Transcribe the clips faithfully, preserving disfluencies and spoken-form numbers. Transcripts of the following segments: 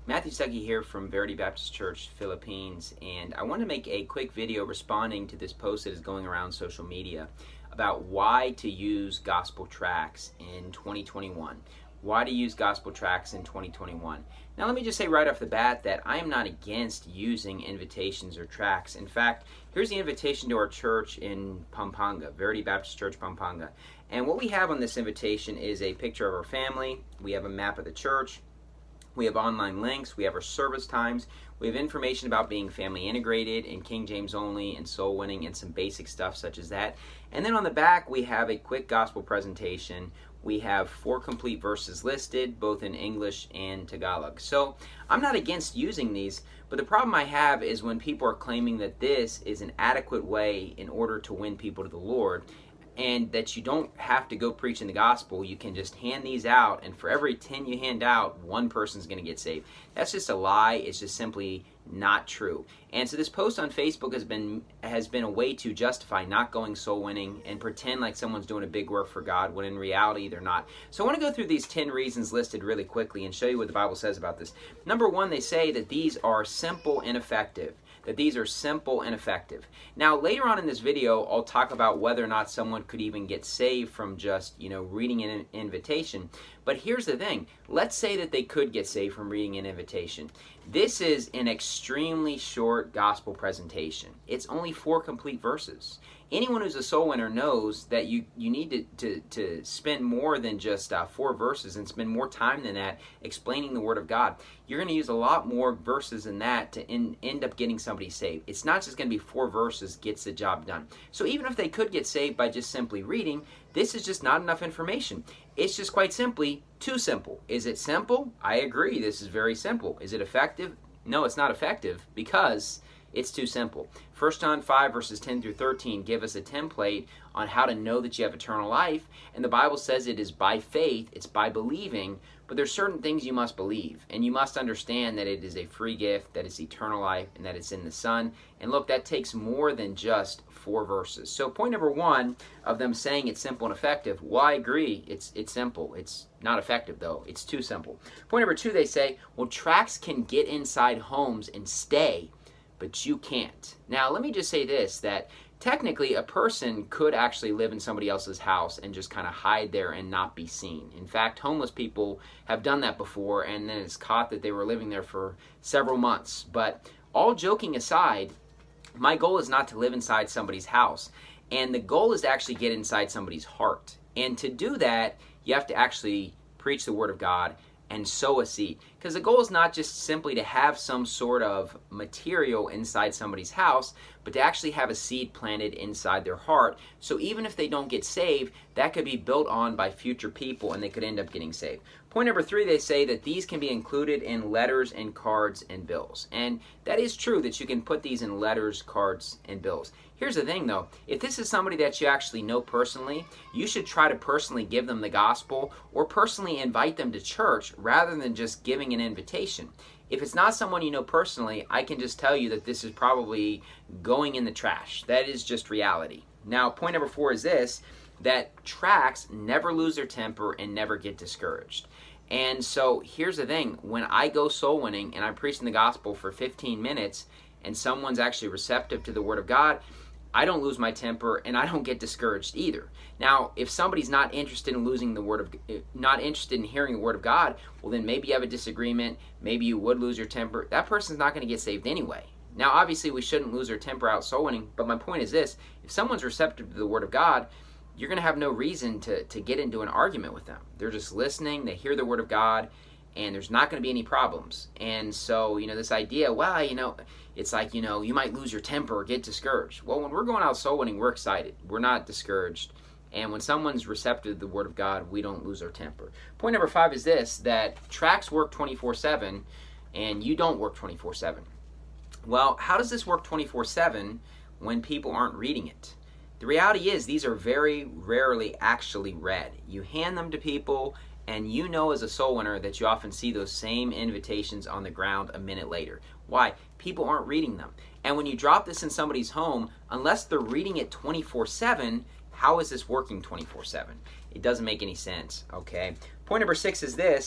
Matthew Stuckey here from Verity Baptist Church, Philippines, and I want to make a quick video responding to this post that is going around social media about why to use gospel tracts in twenty twenty-one. Why to use gospel tracts in twenty twenty-one. Now let me just say right off the bat that I am not against using invitations or tracts. In fact, here's the invitation to our church in Pampanga, Verity Baptist Church, Pampanga. And what we have on this invitation is a picture of our family. We have a map of the church. We have online links, we have our service times, we have information about being family integrated and King James only and soul winning and some basic stuff such as that. And then on the back we have a quick gospel presentation. We have four complete verses listed, both in English and Tagalog. So I'm not against using these, but the problem I have is when people are claiming that this is an adequate way in order to win people to the Lord, and that you don't have to go preaching the gospel. You can just hand these out, and for every ten you hand out, one person's going to get saved. That's just a lie. It's just simply not true. And so this post on Facebook has been has been a way to justify not going soul winning and pretend like someone's doing a big work for God when in reality they're not. So I want to go through these ten reasons listed really quickly and show you what the Bible says about this. Number one, they say that these are simple and effective. That these are simple and effective. Now, later on in this video, I'll talk about whether or not someone could even get saved from just, you know, reading an invitation. But here's the thing. Let's say that they could get saved from reading an invitation. This is an extremely short gospel presentation. It's only four complete verses. Anyone who's a soul winner knows that you, you need to, to, to spend more than just uh, four verses and spend more time than that explaining the Word of God. You're going to use a lot more verses than that to in, end up getting somebody saved. It's not just going to be four verses gets the job done. So even if they could get saved by just simply reading, this is just not enough information. It's just quite simply too simple. Is it simple? I agree. This is very simple. Is it effective? No, it's not effective because it's too simple. First John five verses ten through thirteen give us a template on how to know that you have eternal life. And the Bible says it is by faith, it's by believing, but there's certain things you must believe. And you must understand that it is a free gift, that it's eternal life, and that it's in the Son. And look, that takes more than just four verses. So point number one of them saying it's simple and effective, well, I agree, it's, it's simple. It's not effective though, it's too simple. Point number two, they say, well, tracts can get inside homes and stay, but you can't. Now, let me just say this, that technically a person could actually live in somebody else's house and just kind of hide there and not be seen. In fact, homeless people have done that before, and then it's caught that they were living there for several months. But all joking aside, my goal is not to live inside somebody's house, and the goal is to actually get inside somebody's heart. And to do that, you have to actually preach the Word of God and sow a seed. Because the goal is not just simply to have some sort of material inside somebody's house, but to actually have a seed planted inside their heart. So even if they don't get saved, that could be built on by future people and they could end up getting saved. Point number three, they say that these can be included in letters and cards and bills. And that is true that you can put these in letters, cards, and bills. Here's the thing though, if this is somebody that you actually know personally, you should try to personally give them the gospel or personally invite them to church rather than just giving an invitation. If it's not someone you know personally, I can just tell you that this is probably going in the trash. That is just reality. Now, point number four is this, that tracts never lose their temper and never get discouraged. And so here's the thing, when I go soul winning and I'm preaching the gospel for fifteen minutes and someone's actually receptive to the Word of God, I don't lose my temper and I don't get discouraged either. Now, if somebody's not interested in losing the word of, not interested in hearing the Word of God, well then maybe you have a disagreement, maybe you would lose your temper. That person's not going to get saved anyway. Now, obviously we shouldn't lose our temper out soul winning, but my point is this, if someone's receptive to the Word of God, you're going to have no reason to, to get into an argument with them. They're just listening, they hear the Word of God, and there's not going to be any problems. And so, you know, this idea, well, you know, it's like, you know, you might lose your temper or get discouraged. Well, when we're going out soul winning, we're excited. We're not discouraged. And when someone's receptive to the Word of God, we don't lose our temper. Point number five is this, that tracts work twenty-four seven and you don't work twenty-four seven. Well, how does this work twenty-four seven when people aren't reading it? The reality is these are very rarely actually read. You hand them to people, and you know as a soul winner that you often see those same invitations on the ground a minute later. Why? People aren't reading them. And when you drop this in somebody's home, unless they're reading it twenty-four seven, how is this working twenty-four seven? It doesn't make any sense, okay? Point number six is this,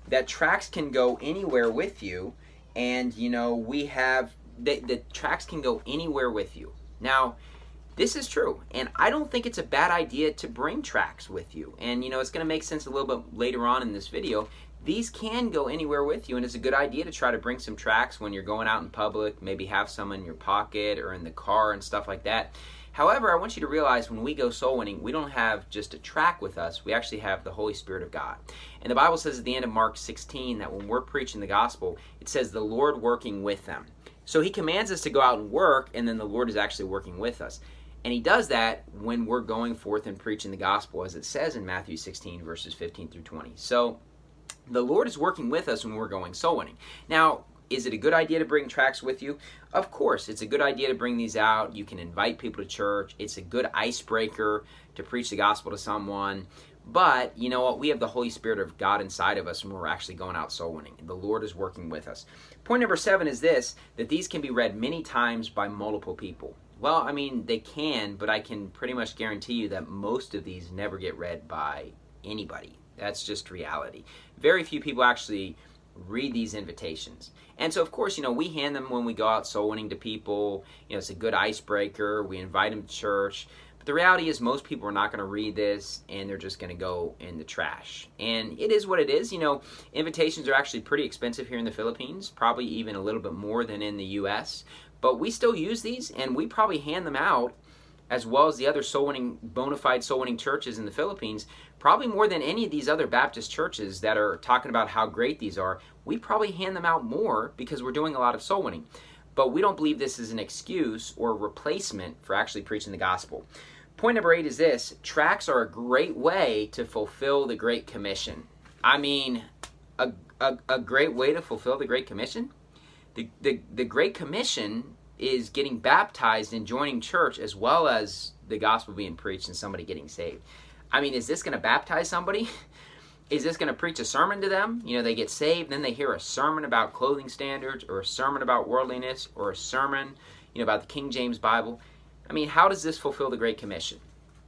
that tracts can go anywhere with you, and you know we have the, the tracts can go anywhere with you. Now, this is true, and I don't think it's a bad idea to bring tracts with you. And you know it's going to make sense a little bit later on in this video. These can go anywhere with you, and it's a good idea to try to bring some tracts when you're going out in public. Maybe have some in your pocket or in the car and stuff like that. However, I want you to realize when we go soul winning, we don't have just a tract with us. We actually have the Holy Spirit of God. And the Bible says at the end of Mark sixteen that when we're preaching the gospel, it says the Lord working with them. So he commands us to go out and work, and then the Lord is actually working with us. And he does that when we're going forth and preaching the gospel, as it says in Matthew sixteen, verses fifteen through twenty. So the Lord is working with us when we're going soul winning. Now, is it a good idea to bring tracts with you? Of course, it's a good idea to bring these out. You can invite people to church. It's a good icebreaker to preach the gospel to someone. But, you know what? We have the Holy Spirit of God inside of us when we're actually going out soul winning. The Lord is working with us. Point number seven is this, that these can be read many times by multiple people. Well, I mean, they can, but I can pretty much guarantee you that most of these never get read by anybody. That's just reality. Very few people actually read these invitations. And so, of course, you know, we hand them when we go out soul winning to people. You know, it's a good icebreaker. We invite them to church. But the reality is most people are not going to read this, and they're just going to go in the trash. And it is what it is. You know, invitations are actually pretty expensive here in the Philippines, probably even a little bit more than in the U S But we still use these, and we probably hand them out as well as the other soul winning, bona fide soul winning churches in the Philippines, probably more than any of these other Baptist churches that are talking about how great these are. We probably hand them out more because we're doing a lot of soul winning. But we don't believe this is an excuse or a replacement for actually preaching the gospel. Point number eight is this: tracts are a great way to fulfill the Great Commission. I mean, a, a, a great way to fulfill the Great Commission? The, the, the Great Commission is getting baptized and joining church, as well as the gospel being preached and somebody getting saved. I mean, is this going to baptize somebody? Is this going to preach a sermon to them? You know, they get saved, then they hear a sermon about clothing standards, or a sermon about worldliness, or a sermon, you know, about the King James Bible. I mean, how does this fulfill the Great Commission?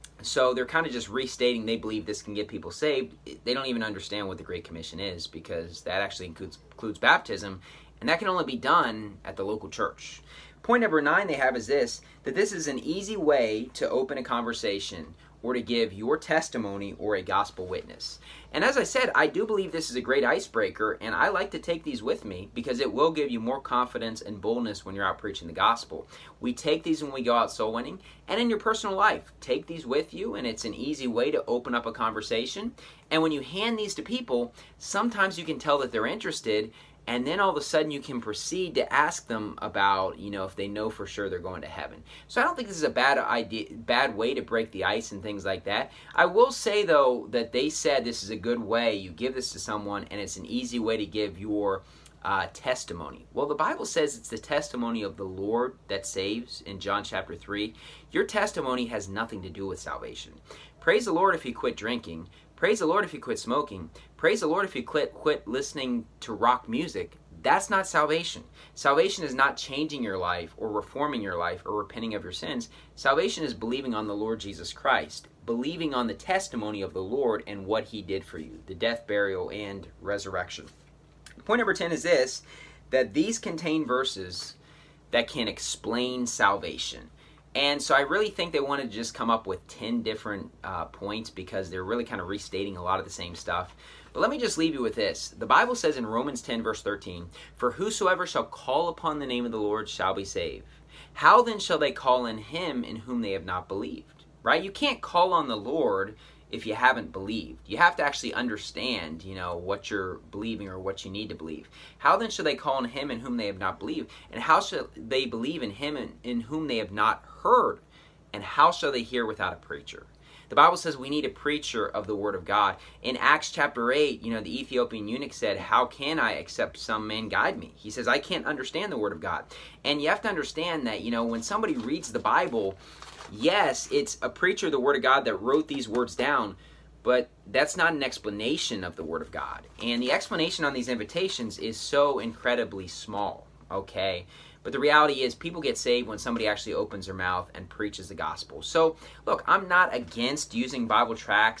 So they're kind of just restating they believe this can get people saved. They don't even understand what the Great Commission is, because that actually includes, includes baptism, and that can only be done at the local church. Point number nine they have is this, that this is an easy way to open a conversation or to give your testimony or a gospel witness. And as I said, I do believe this is a great icebreaker, and I like to take these with me because it will give you more confidence and boldness when you're out preaching the gospel. We take these when we go out soul winning, and in your personal life, take these with you, and it's an easy way to open up a conversation. And when you hand these to people, sometimes you can tell that they're interested, and then all of a sudden you can proceed to ask them about, you know, if they know for sure they're going to heaven. So I don't think this is a bad idea, bad way to break the ice and things like that. I will say, though, that they said this is a good way. You give this to someone, and it's an easy way to give your uh, testimony. Well, the Bible says it's the testimony of the Lord that saves in John chapter three. Your testimony has nothing to do with salvation. Praise the Lord if you quit drinking. Praise the Lord if you quit smoking. Praise the Lord if you quit, quit listening to rock music. That's not salvation. Salvation is not changing your life or reforming your life or repenting of your sins. Salvation is believing on the Lord Jesus Christ, believing on the testimony of the Lord and what he did for you, the death, burial, and resurrection. Point number ten is this, that these contain verses that can explain salvation. And so I really think they wanted to just come up with ten different uh, points because they're really kind of restating a lot of the same stuff. But let me just leave you with this. The Bible says in Romans ten, verse thirteen, "For whosoever shall call upon the name of the Lord shall be saved. How then shall they call on him in whom they have not believed?" Right? You can't call on the Lord if you haven't believed. You have to actually understand, you know, what you're believing or what you need to believe. How then shall they call on him in whom they have not believed? And how shall they believe in him in, in whom they have not heard? And how shall they hear without a preacher? The Bible says we need a preacher of the word of God. In Acts chapter eight, you know, the Ethiopian eunuch said, "How can I except some man guide me?" He says, "I can't understand the word of God." And you have to understand that, you know, when somebody reads the Bible, yes, it's a preacher of the Word of God that wrote these words down, but that's not an explanation of the Word of God. And the explanation on these invitations is so incredibly small, okay? But the reality is people get saved when somebody actually opens their mouth and preaches the gospel. So, look, I'm not against using Bible tracts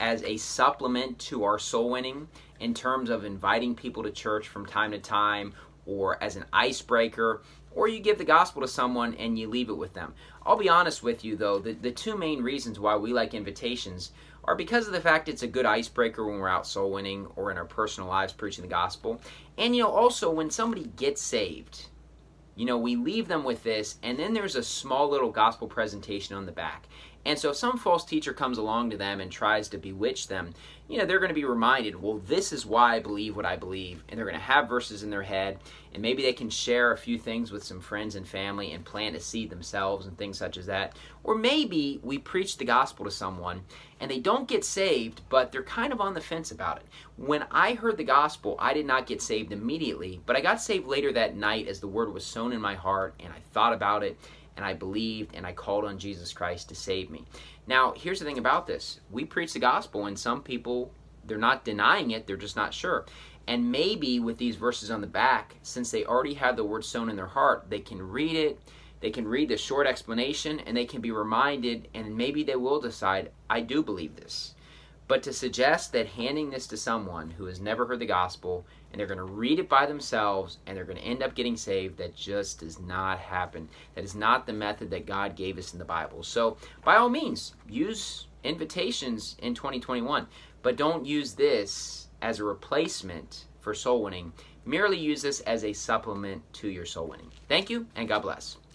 as a supplement to our soul winning in terms of inviting people to church from time to time, or as an icebreaker, or you give the gospel to someone and you leave it with them. I'll be honest with you though, the, the two main reasons why we like invitations are because of the fact it's a good icebreaker when we're out soul winning or in our personal lives preaching the gospel. And you know, also when somebody gets saved, you know, we leave them with this, and then there's a small little gospel presentation on the back. And so if some false teacher comes along to them and tries to bewitch them, you know, they're going to be reminded, well, this is why I believe what I believe. And they're going to have verses in their head, and maybe they can share a few things with some friends and family and plant a seed themselves and things such as that. Or maybe we preach the gospel to someone and they don't get saved, but they're kind of on the fence about it. When I heard the gospel, I did not get saved immediately, but I got saved later that night as the word was sown in my heart, and I thought about it, and I believed, and I called on Jesus Christ to save me. Now, here's the thing about this. We preach the gospel, and some people, they're not denying it, they're just not sure. And maybe with these verses on the back, since they already have the word sown in their heart, they can read it, they can read the short explanation, and they can be reminded, and maybe they will decide, I do believe this. But to suggest that handing this to someone who has never heard the gospel, and they're going to read it by themselves, and they're going to end up getting saved, that just does not happen. That is not the method that God gave us in the Bible. So, by all means, use invitations in twenty twenty-one, but don't use this as a replacement for soul winning. Merely use this as a supplement to your soul winning. Thank you, and God bless.